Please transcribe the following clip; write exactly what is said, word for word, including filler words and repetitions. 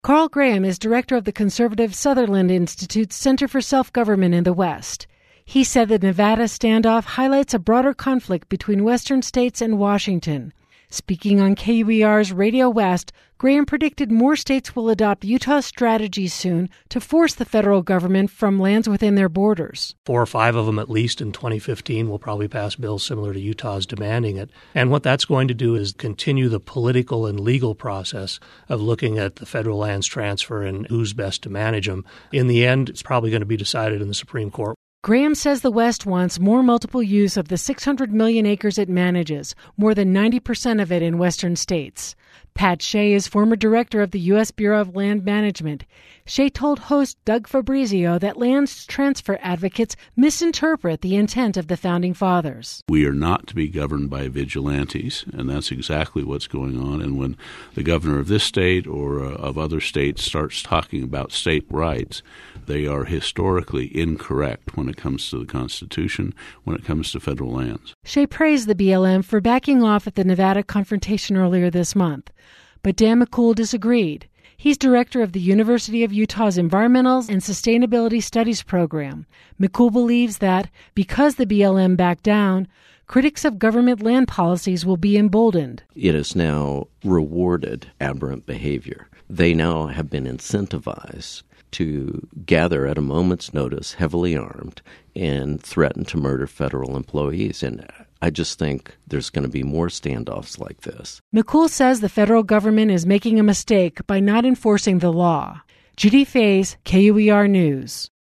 Carl Graham is director of the conservative Sutherland Institute's Center for Self-Government in the West. He said the Nevada standoff highlights a broader conflict between Western states and Washington. Speaking on K U E R's Radio West, Graham predicted more states will adopt Utah's strategy soon to force the federal government from lands within their borders. Four or five of them, at least in twenty fifteen, will probably pass bills similar to Utah's demanding it. And what that's going to do is continue the political and legal process of looking at the federal lands transfer and who's best to manage them. In the end, it's probably going to be decided in the Supreme Court. Graham says the West wants more multiple use of the six hundred million acres it manages, more than ninety percent of it in western states. Pat Shea is former director of the U S Bureau of Land Management. Shea told host Doug Fabrizio that lands transfer advocates misinterpret the intent of the Founding Fathers. We are not to be governed by vigilantes, and that's exactly what's going on. And when the governor of this state or uh, of other states starts talking about state rights, they are historically incorrect when it comes to the Constitution, when it comes to federal lands. Shea praised the B L M for backing off at the Nevada confrontation earlier this month. But Dan McCool disagreed. He's director of the University of Utah's Environmental and Sustainability Studies program. McCool believes that because the B L M backed down, critics of government land policies will be emboldened. It has now rewarded aberrant behavior. They now have been incentivized to gather at a moment's notice, heavily armed, and threaten to murder federal employees. And I just think there's going to be more standoffs like this. McCool says the federal government is making a mistake by not enforcing the law. Judy Fays, K U E R News.